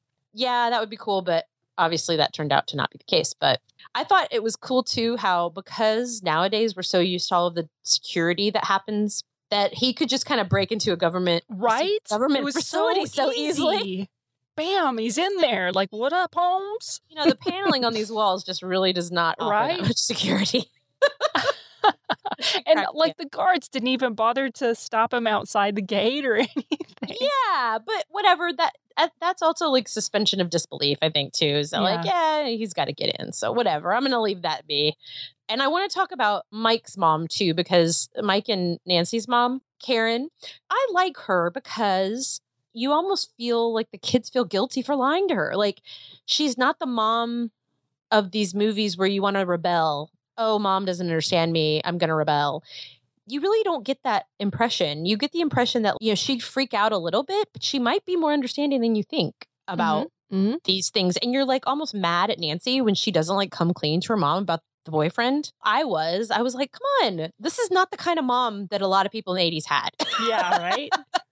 Yeah, that would be cool, but obviously that turned out to not be the case. But I thought it was cool too how because nowadays we're so used to all of the security that happens that he could just kind of break into a government Right? government It was facility so, easily. easy. Bam, he's in there. Like, what up, Holmes? You know, the paneling on these walls just really does not offer Right? that much security. And Cracked me like up. the guards didn't even bother to stop him outside the gate or anything. Yeah, but whatever. That, that that's also like suspension of disbelief, I think, too. So like, yeah, he's got to get in. So whatever. I'm gonna leave that be. And I want to talk about Mike's mom too, because Mike and Nancy's mom, Karen, I like her because you almost feel like the kids feel guilty for lying to her. Like she's not the mom of these movies where you want to rebel. Oh, mom doesn't understand me. I'm going to rebel. You really don't get that impression. You get the impression that, you know, she'd freak out a little bit, but she might be more understanding than you think about Mhm. these things. And you're like almost mad at Nancy when she doesn't like come clean to her mom about the boyfriend. I was, I was like, come on, this is not the kind of mom that a lot of people in the eighties had. Yeah, right?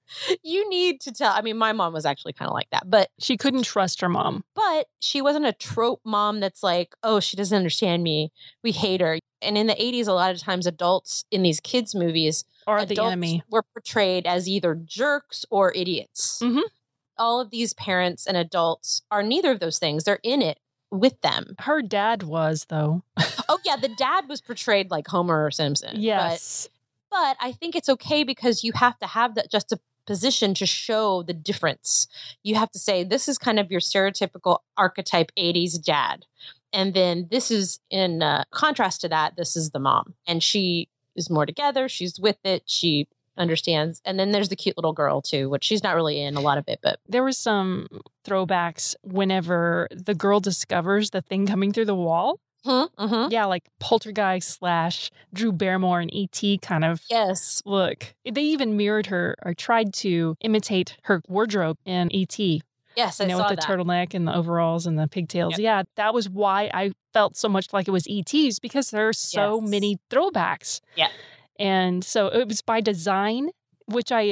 You need to tell. I mean, my mom was actually kind of like that, but She couldn't trust her mom. but she wasn't a trope mom that's like, oh, she doesn't understand me. We hate her. And in the eighties, a lot of times adults in these kids' movies Or the adults enemy. were portrayed as either jerks or idiots. Mhm. All of these parents and adults are neither of those things. They're in it with them. Her dad was, though. Oh, yeah, the dad was portrayed like Homer Simpson. Yes. But, but I think it's okay because you have to have that just a position to show the difference. You have to say, this is kind of your stereotypical archetype eighties dad. And then this is in uh, contrast to that, this is the mom. And she is more together. She's with it. She understands. And then there's the cute little girl too, which she's not really in a lot of it, but There was some throwbacks whenever the girl discovers the thing coming through the wall. mm-hmm. Yeah, like Poltergeist slash Drew Barrymore and E T kind of Yes. look. They even mirrored her or tried to imitate her wardrobe in E T. Yes, You I know, saw with the that. turtleneck and the overalls and the pigtails. Yep. Yeah, that was why I felt so much like it was E T's because there are so Yes. many throwbacks. Yeah. And so it was by design, which I uh,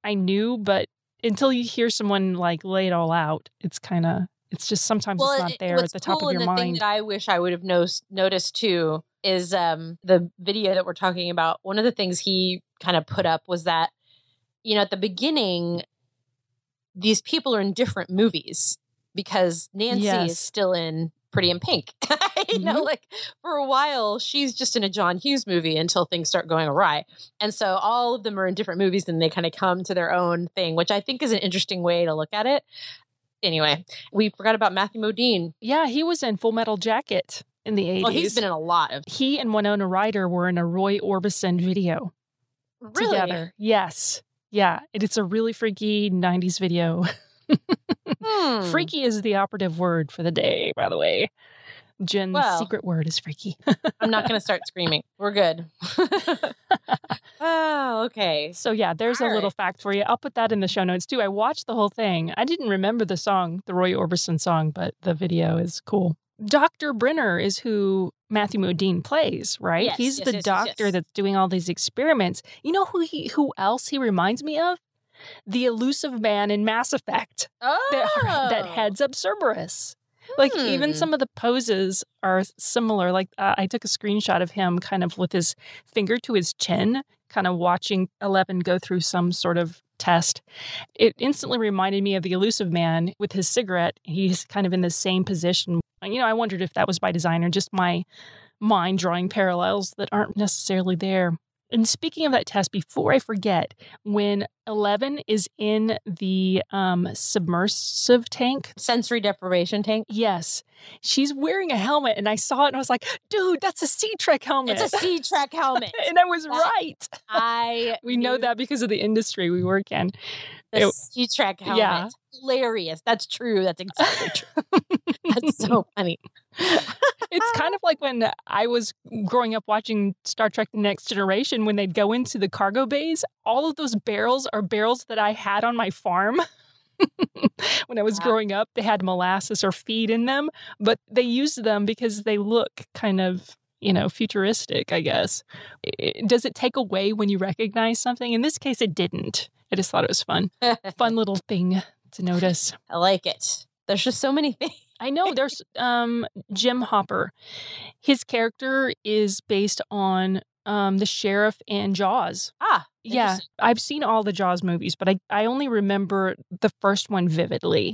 I knew, but until you hear someone like lay it all out, it's kind of, it's just sometimes well, it's not it- there what's at the top cool of your and the thing mind. that I wish I would have no- noticed too is um, the video that we're talking about. One of the things he kind of put up was that, you know, at the beginning, these people are in different movies because Nancy Yes. is still in Pretty in Pink. you know, Mhm. like for a while, she's just in a John Hughes movie until things start going awry. And so all of them are in different movies and they kind of come to their own thing, which I think is an interesting way to look at it. Anyway, we forgot about Matthew Modine. Yeah, he was in Full Metal Jacket in the eighties. Well, he's been in a lot of He and Winona Ryder were in a Roy Orbison video really. together. Yes. Yeah, it, it's a really freaky nineties video. Hmm. Freaky is the operative word for the day, by the way. Jen's Well. secret word is freaky. I'm not going to start screaming. We're good. Oh, okay. So yeah, there's All a little right. fact for you. I'll put that in the show notes too. I watched the whole thing. I didn't remember the song, the Roy Orbison song, but the video is cool. Doctor Brenner is who Matthew Modine plays, right? Yes, He's yes, the yes, yes, doctor yes. that's doing all these experiments. You know who he who else he reminds me of? The elusive man in Mass Effect Oh, that, that heads up Cerberus. Like even Hmm. some of the poses are similar. Like uh, I took a screenshot of him kind of with his finger to his chin, kind of watching Eleven go through some sort of test. It instantly reminded me of the elusive man with his cigarette. He's kind of in the same position. You know, I wondered if that was by design or just my mind drawing parallels that aren't necessarily there. And speaking of that test, before I forget, when Eleven is in the um, submersive tank, sensory deprivation tank. yes, she's wearing a helmet, and I saw it, and I was like, "Dude, that's a Sea Trek helmet." It's a C Trek helmet. and I was That- right. I We know knew that because of the industry we work in. the it- C Trek helmet. yeah. Hilarious. That's true. That's exactly true. That's so funny. It's kind of like when I was growing up watching Star Trek The Next Generation, when they'd go into the cargo bays, all of those barrels are barrels that I had on my farm. When I was Wow. growing up, they had molasses or feed in them, but they used them because they look kind of, you know, futuristic, I guess. I- Does it take away when you recognize something? In this case, it didn't. I just thought it was fun. Fun little thing to notice. I like it. There's just so many things. I know there's um, Jim Hopper. His character is based on um, the sheriff in Jaws. Ah, Yeah, interesting. I've seen all the Jaws movies, but I, I only remember the first one vividly.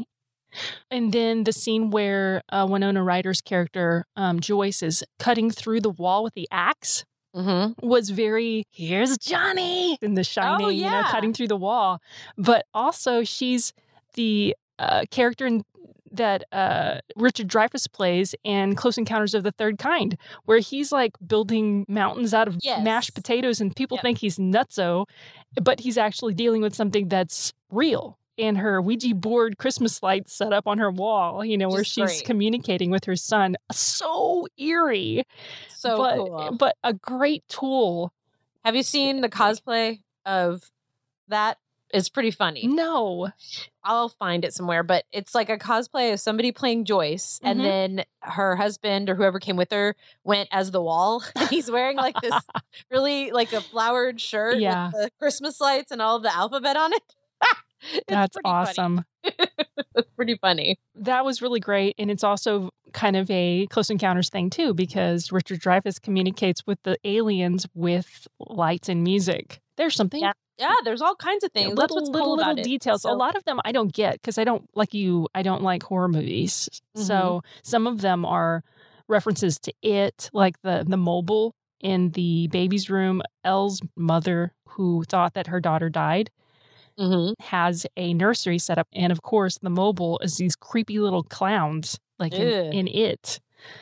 And then the scene where uh, Winona Ryder's character, um, Joyce, is cutting through the wall with the axe Mm-hmm. was very, here's Johnny in The Shining, you know, yeah. cutting through the wall. But also she's the uh, character in, that uh, Richard Dreyfuss plays in Close Encounters of the Third Kind, where he's like building mountains out of Yes. mashed potatoes and people Yep. think he's nutso, but he's actually dealing with something that's real. And her Ouija board Christmas light set up on her wall, you know, where Just she's great. communicating with her son. So eerie, So but, cool. but a great tool. Have you seen the cosplay of that? It's pretty funny. No. I'll find it somewhere, but it's like a cosplay of somebody playing Joyce, Mhm. and then her husband or whoever came with her went as the wall. And he's wearing like this really like a flowered shirt Yeah. with the Christmas lights and all of the alphabet on it. It's That's pretty funny. awesome. It's pretty funny. That was really great. And it's also kind of a Close Encounters thing, too, because Richard Dreyfuss communicates with the aliens with lights and music. There's something. Yeah. Yeah, there's all kinds of things. That's Little, what's little, cool little about it. details. A So- lot of them I don't get because I don't, like you, I don't like horror movies. Mm-hmm. So some of them are references to it, like the, the mobile in the baby's room. Elle's mother, who thought that her daughter died, Mhm. has a nursery set up. And of course, the mobile is these creepy little clowns, like in, Ugh. in it.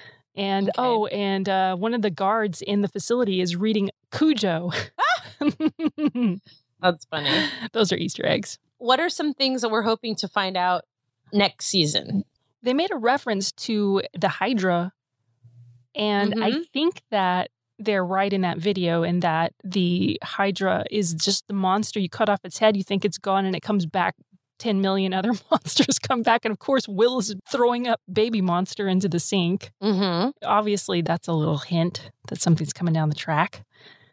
And Okay. oh, and uh, one of the guards in the facility is reading Cujo. That's funny. Those are Easter eggs. What are some things that we're hoping to find out next season? They made a reference to the Hydra. And I Mhm. think that they're right in that video, in that the Hydra is just the monster. You cut off its head, you think it's gone, and it comes back. ten million other monsters come back. And of course, Will is throwing up baby monster into the sink. Mm-hmm. Obviously, that's a little hint that something's coming down the track.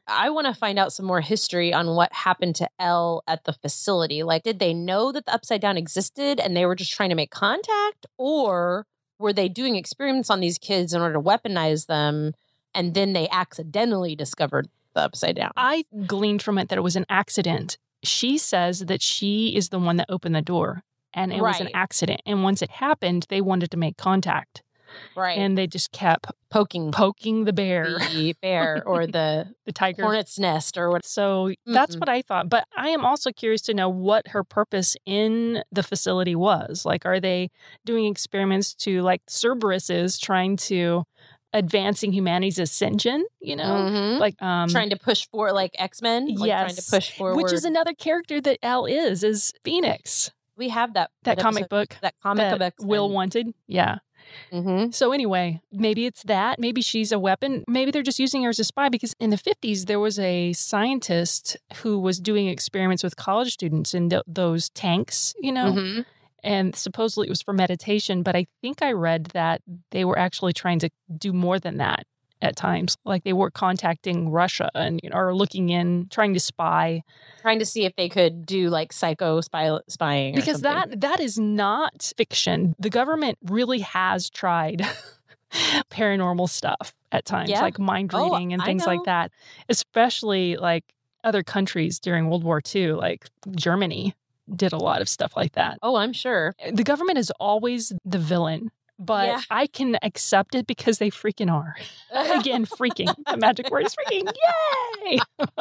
I want to find out some more history on what happened to Elle at the facility. Like, did they know that the Upside Down existed and they were just trying to make contact? Or were they doing experiments on these kids in order to weaponize them and then they accidentally discovered the Upside Down? I gleaned from it that it was an accident. She says that she is the one that opened the door and it was an Right. accident. And once it happened, they wanted to make contact. Right. And they just kept poking poking the bear, the bear or the the tiger. hornet's nest or what. So that's Mhm. what I thought. But I am also curious to know what her purpose in the facility was. Like, are they doing experiments to, like Cerberus is trying to advancing humanity's ascension, you know? Mhm. Like, um, trying to push for like X-Men, like trying to yes, push forward. which is another character that Elle is, is Phoenix. we have that That comic episode- book that comic that of X-Men. Will wanted. Yeah. Mhm. So anyway, maybe it's that. Maybe she's a weapon. Maybe they're just using her as a spy because in the fifties, there was a scientist who was doing experiments with college students in th- those tanks, you know, Mhm. and supposedly it was for meditation. But I think I read that they were actually trying to do more than that at times. Like they were contacting Russia and, you know, or looking in, trying to spy. Trying to see if they could do like psycho spy- spying or Because something. that that is not fiction. The government really has tried paranormal stuff at times, Yeah. like mind Oh, reading and I things like know. that, especially like other countries during World War Two, like Germany did a lot of stuff like that. Oh, I'm sure. The government is always the villain, but Yeah. I can accept it because they freaking are. Again, freaking. The magic word is freaking. Yay!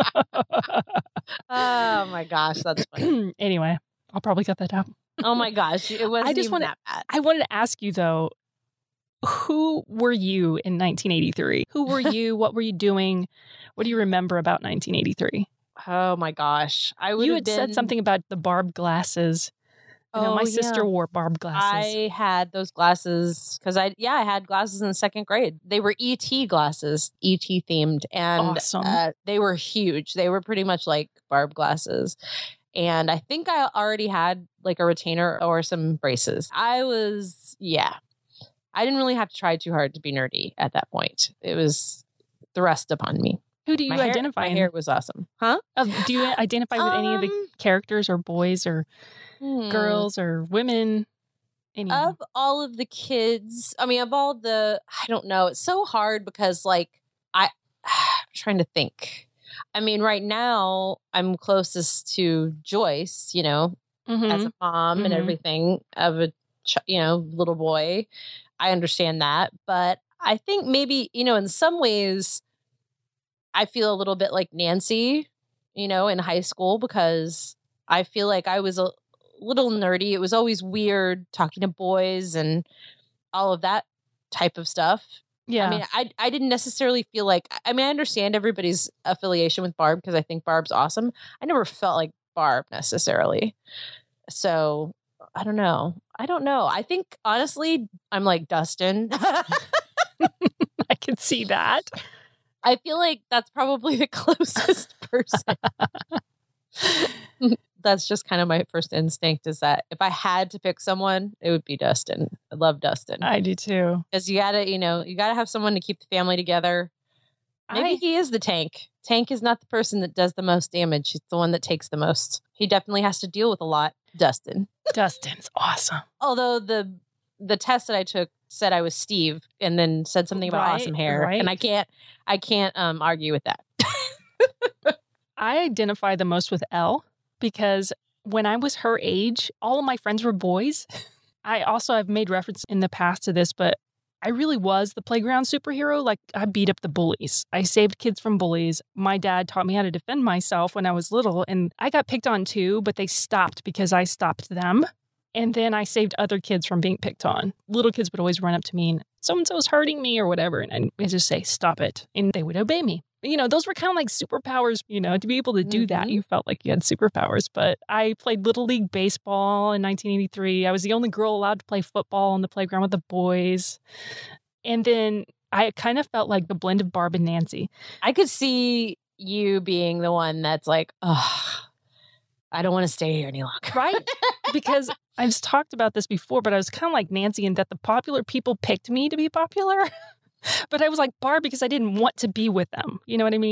Oh my gosh, that's funny. Anyway, I'll probably cut that out. Oh my gosh, it wasn't I just even wanna- that bad. I wanted to ask you though, who were you in nineteen eighty-three? Who were you? What were you doing? What do you remember about nineteen eighty-three? Oh my gosh, I would You have had been, said something about the barbed glasses. You know, Oh, my yeah. sister wore barbed glasses. I had those glasses because I yeah I had glasses in the second grade. They were E T glasses, E T themed, and Awesome. uh, they were huge. They were pretty much like barb glasses, and I think I already had like a retainer or some braces. I was yeah, I didn't really have to try too hard to be nerdy at that point. It was thrust upon me. Who do you my hair, identify? My in- hair was awesome, huh? of- do you identify with any of the Um, characters or boys or hmm. girls or women? Any Of all of the kids, I mean, of all the, I don't know. It's so hard because, like, I, I'm trying to think. I mean, right now, I'm closest to Joyce, you know, Mhm. as a mom and Mhm. everything of a, ch- you know, little boy. I understand that. But I think maybe, you know, in some ways, I feel a little bit like Nancy, you know, in high school because I feel like I was a little nerdy. It was always weird talking to boys and all of that type of stuff. Yeah. I mean, I I didn't necessarily feel like, I mean, I understand everybody's affiliation with Barb because I think Barb's awesome. I never felt like Barb necessarily. So I don't know. I don't know. I think honestly, I'm like Dustin. I can see that. I feel like that's probably the closest person. That's just kind of my first instinct is that if I had to pick someone, it would be Dustin. I love Dustin. I do too. Because you gotta, you know, you gotta have someone to keep the family together. Maybe I- he is the tank. Tank is not the person that does the most damage. He's the one that takes the most. He definitely has to deal with a lot. Dustin. Dustin's awesome. Although the the test that I took said I was Steve and then said something about Right, awesome hair. right. And I can't I can't um argue with that. I identify the most with Elle because when I was her age, all of my friends were boys. I also have made reference in the past to this, but I really was the playground superhero. Like I beat up the bullies. I saved kids from bullies. My dad taught me how to defend myself when I was little, and I got picked on too, but they stopped because I stopped them. And then I saved other kids from being picked on. Little kids would always run up to me and so-and-so's hurting me or whatever. And I'd just say, stop it. And they would obey me. You know, those were kind of like superpowers, you know, to be able to do that. Mhm. You felt like you had superpowers. But I played Little League Baseball in nineteen eighty-three. I was the only girl allowed to play football on the playground with the boys. And then I kind of felt like the blend of Barb and Nancy. I could see you being the one that's like, oh, I don't want to stay here any longer. Right? Because I've talked about this before, but I was kind of like Nancy in that the popular people picked me to be popular. But I was like Barb because I didn't want to be with them. You know what I mean?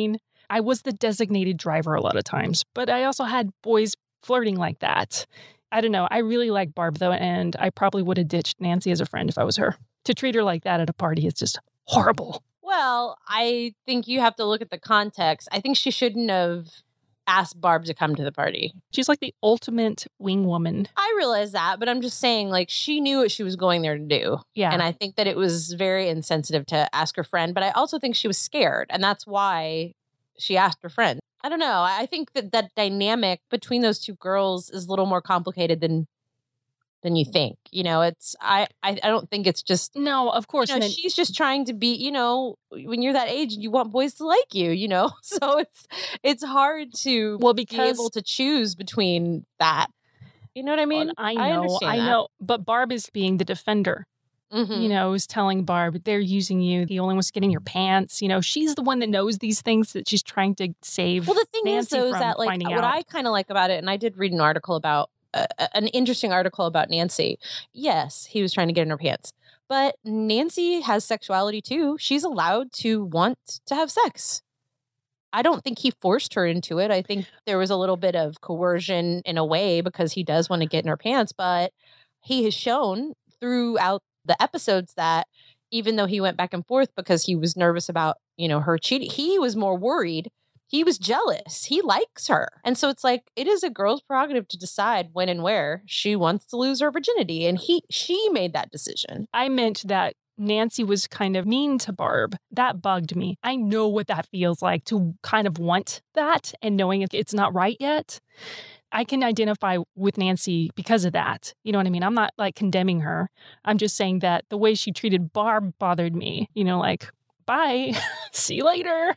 I was the designated driver a lot of times, but I also had boys flirting like that. I don't know. I really like Barb, though, and I probably would have ditched Nancy as a friend if I was her. To treat her like that at a party is just horrible. Well, I think you have to look at the context. I think she shouldn't have asked Barb to come to the party. She's like the ultimate wing woman. I realize that, but I'm just saying, like, she knew what she was going there to do. Yeah. And I think that it was very insensitive to ask her friend, but I also think she was scared, and that's why she asked her friend. I don't know. I think that that dynamic between those two girls is a little more complicated than than you think. You know, it's I I, I don't think it's just No, of course. you know, and then- she's just trying to be, you know, when you're that age, you want boys to like you, you know? So it's it's hard to well, be because able to choose between that. You know what I mean? Well, I know, I I, understand that. know. But Barb is being the defender. Mhm. You know, is telling Barb, they're using you. The only one's getting your pants. You know, she's the one that knows these things that she's trying to save. Well, the thing Nancy is, though, is from that like finding what out. I kind of like about it, and I did read an article about uh, an interesting article about Nancy. Yes, he was trying to get in her pants, but Nancy has sexuality too. She's allowed to want to have sex. I don't think he forced her into it. I think there was a little bit of coercion in a way because he does want to get in her pants, but he has shown throughout the episodes that even though he went back and forth because he was nervous about, you know, her cheating, he was more worried. He was jealous. He likes her. And so it's like, it is a girl's prerogative to decide when and where she wants to lose her virginity. And he, she made that decision. I meant that Nancy was kind of mean to Barb. That bugged me. I know what that feels like to kind of want that and knowing it's not right yet. I can identify with Nancy because of that. You know what I mean? I'm not like condemning her. I'm just saying that the way she treated Barb bothered me. You know, like, bye, see you later.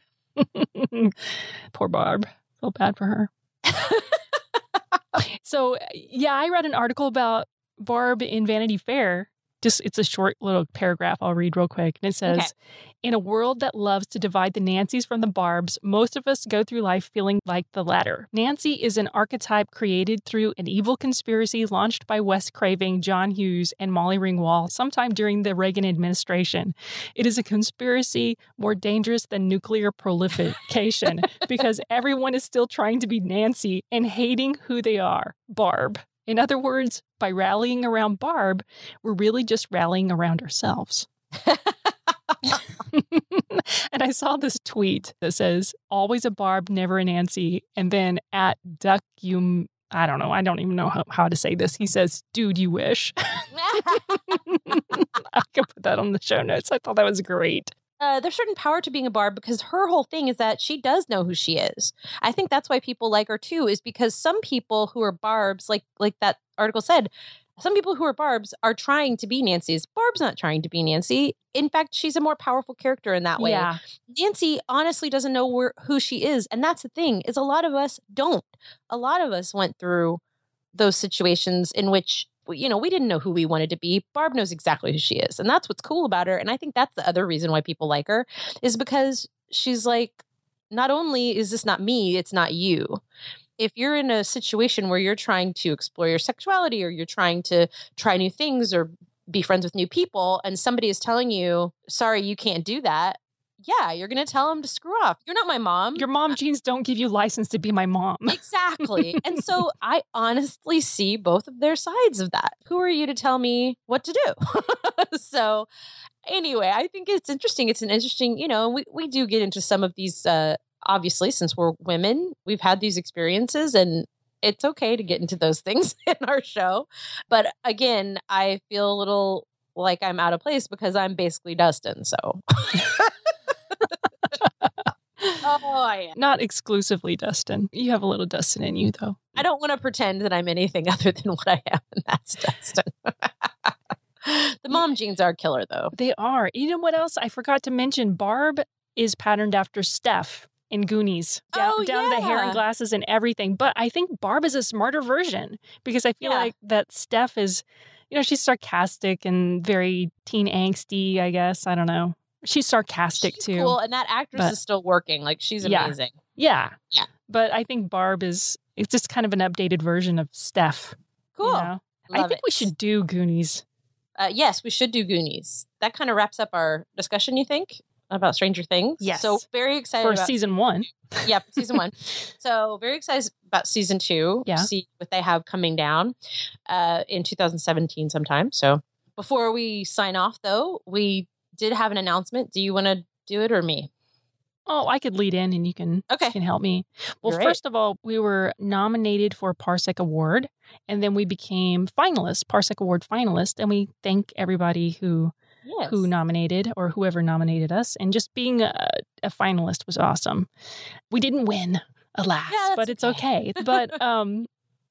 Poor Barb. Feel bad for her. So, yeah, I read an article about Barb in Vanity Fair. Just, it's a short little paragraph I'll read real quick. And it says, Okay. In a world that loves to divide the Nancys from the Barbs, most of us go through life feeling like the latter. Nancy is an archetype created through an evil conspiracy launched by Wes Craven, John Hughes, and Molly Ringwald sometime during the Reagan administration. It is a conspiracy more dangerous than nuclear proliferation because everyone is still trying to be Nancy and hating who they are, Barb. In other words, by rallying around Barb, we're really just rallying around ourselves. And I saw this tweet that says, always a Barb, never a Nancy. And then at Duck, you, I don't know, I don't even know how, how to say this. He says, dude, you wish. I can put that on the show notes. I thought that was great. Uh, there's certain power to being a Barb because her whole thing is that she does know who she is. I think that's why people like her too, is because some people who are Barbs, like like that article said, some people who are Barbs are trying to be Nancy's. Barb's not trying to be Nancy. In fact, she's a more powerful character in that way. Yeah. Nancy honestly doesn't know where, who she is. And that's the thing, is a lot of us don't. A lot of us went through those situations in which, you know, we didn't know who we wanted to be. Barb knows exactly who she is. And that's what's cool about her. And I think that's the other reason why people like her, is because she's like, not only is this not me, it's not you. If you're in a situation where you're trying to explore your sexuality or you're trying to try new things or be friends with new people and somebody is telling you, sorry, you can't do that. Yeah, you're going to tell them to screw off. You're not my mom. Your mom genes don't give you license to be my mom. Exactly. And so I honestly see both of their sides of that. Who are you to tell me what to do? So anyway, I think it's interesting. It's an interesting, you know, we, we do get into some of these, uh, obviously, since we're women, we've had these experiences and it's okay to get into those things in our show. But again, I feel a little like I'm out of place because I'm basically Dustin. So. Oh, I am. Not exclusively Dustin. You have a little Dustin in you, though. I don't want to pretend that I'm anything other than what I am, and that's Dustin. The mom genes are killer, though. They are. You know what else? I forgot to mention Barb is patterned after Steph in Goonies. Down, Oh, down to the hair and yeah. glasses and everything. But I think Barb is a smarter version because I feel Yeah. like that Steph is, you know, she's sarcastic and very teen angsty, I guess. I don't know. She's sarcastic, She's too. cool, and that actress but- is still working. Like, she's Yeah. amazing. Yeah. Yeah. But I think Barb is, it's just kind of an updated version of Steph. you Cool. know? I Love think it. we should do Goonies. Uh, yes, we should do Goonies. That kind of wraps up our discussion, you think, about Stranger Things. Yes. So very excited For about season one. yeah, season one. So very excited about season two. Yeah. See what they have coming down uh, in two thousand seventeen sometime. So before we sign off, though, we did have an announcement. Do you want to do it or me? Oh, I could lead in and you can, Okay. can help me. Well, Great. first of all, we were nominated for a Parsec Award, and then we became finalists, Parsec Award finalists, and we thank everybody who Yes. who nominated or whoever nominated us. And just being a, a finalist was awesome. We didn't win, alas, Yeah, that's but it's okay. But um,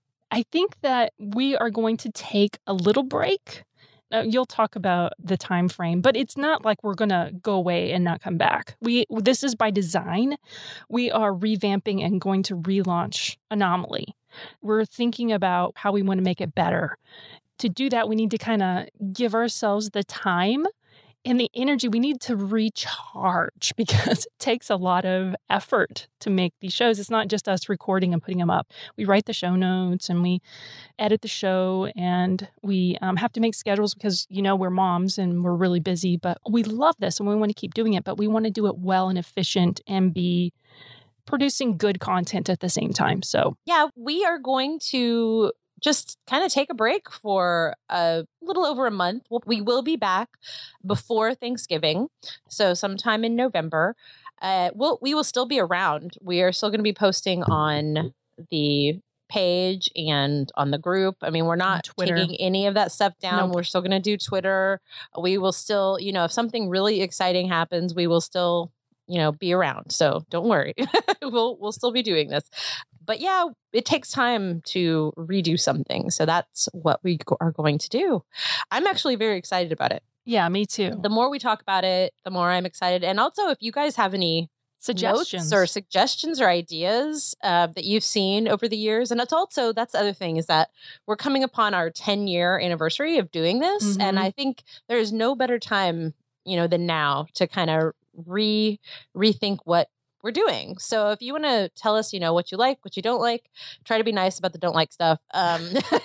I think that we are going to take a little break. Uh, you'll talk about the time frame, but it's not like we're going to go away and not come back. We this is by design. We are revamping and going to relaunch Anomaly. We're thinking about how we want to make it better. To do that, we need to kind of give ourselves the time and the energy. We need to recharge because it takes a lot of effort to make these shows. It's not just us recording and putting them up. We write the show notes and we edit the show, and we um, have to make schedules because, you know, we're moms and we're really busy, but we love this and we want to keep doing it, but we want to do it well and efficient and be producing good content at the same time. So Yeah, we are going to just kind of take a break for a little over a month. We'll, we will be back before Thanksgiving, so sometime in November. Uh, we'll, we will still be around. We are still going to be posting on the page and on the group. I mean, we're not Twitter. taking any of that stuff down. Nope. We're still going to do Twitter. We will still, you know, if something really exciting happens, we will still, you know, be around. So don't worry. we'll we'll still be doing this. But yeah, it takes time to redo something. So that's what we go- are going to do. I'm actually very excited about it. yeah, me too. The more we talk about it, the more I'm excited. And also, if you guys have any Suggestions notes or suggestions or ideas uh, that you've seen over the years. And it's also, that's the other thing, is that we're coming upon our ten year anniversary of doing this. Mhm. And I think there is no better time, you know, than now to kind of re rethink what we're doing. So if you want to tell us, you know, what you like, what you don't like, try to be nice about the don't like stuff. Um,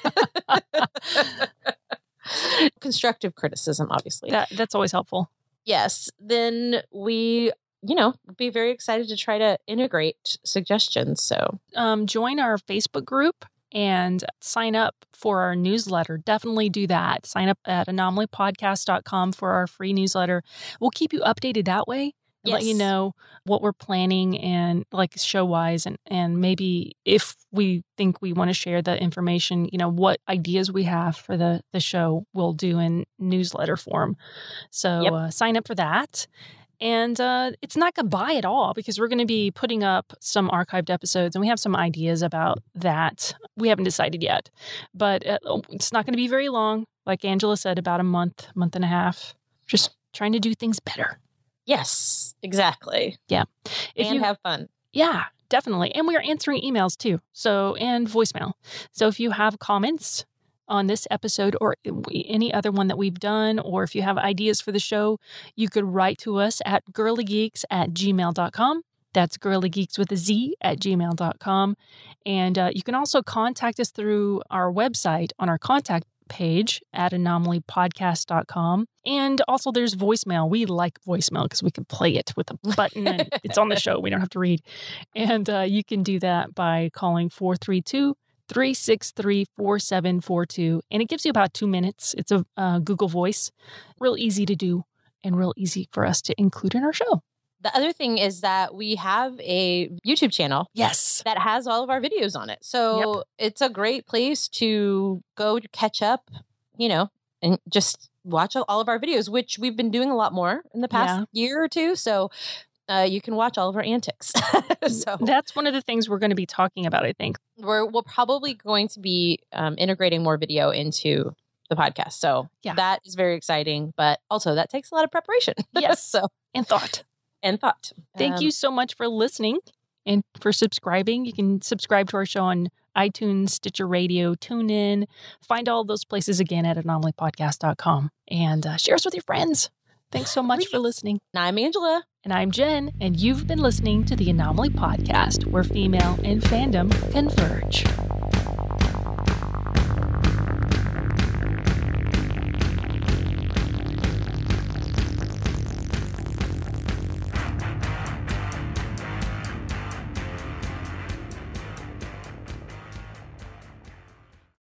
constructive criticism, obviously. That that's always helpful. Yes, then we, you know, be very excited to try to integrate suggestions. So Um, join our Facebook group and sign up for our newsletter. Definitely do that. Sign up at anomaly podcast dot com for our free newsletter. We'll keep you updated that way. And let you Yes. know what we're planning and like show wise, and, and maybe if we think we want to share the information, you know, what ideas we have for the, the show, we'll do in newsletter form. So Yep. uh, sign up for that. And uh, it's not goodbye at all because we're going to be putting up some archived episodes and we have some ideas about that. We haven't decided yet, but uh, it's not going to be very long. Like Angela said, about a month, month and a half, just trying to do things better. yes, exactly. If and you have fun. Yeah, definitely. And we are answering emails too. So, and voicemail. So if you have comments on this episode or any other one that we've done, or if you have ideas for the show, you could write to us at girlygeeks at gmail dot com. That's girlygeeks with a Z at gmail dot com. And uh, you can also contact us through our website on our contact page at anomaly podcast dot com. And also there's voicemail. We like voicemail because we can play it with a button and it's on the show. We don't have to read. And uh, you can do that by calling four three two, three six three, four seven four two. And it gives you about two minutes. It's a uh, Google Voice. Real easy to do and real easy for us to include in our show. The other thing is that we have a YouTube channel Yes. that has all of our videos on it. So it's a great place to go to catch up, you know, and just watch all of our videos, which we've been doing a lot more in the past year or two. So uh, you can watch all of our antics. so That's one of the things we're going to be talking about, I think. we're we're probably going to be um, integrating more video into the podcast. So Yeah. that is very exciting, but also that takes a lot of preparation. Yes. so And thought. and thought. Thank Um, you so much for listening and for subscribing. You can subscribe to our show on iTunes, Stitcher Radio, TuneIn. Find all those places again at anomaly podcast dot com and uh, share us with your friends. Thanks so much for listening. And I'm Angela. And I'm Jen, and you've been listening to the Anomaly Podcast, where female and fandom converge.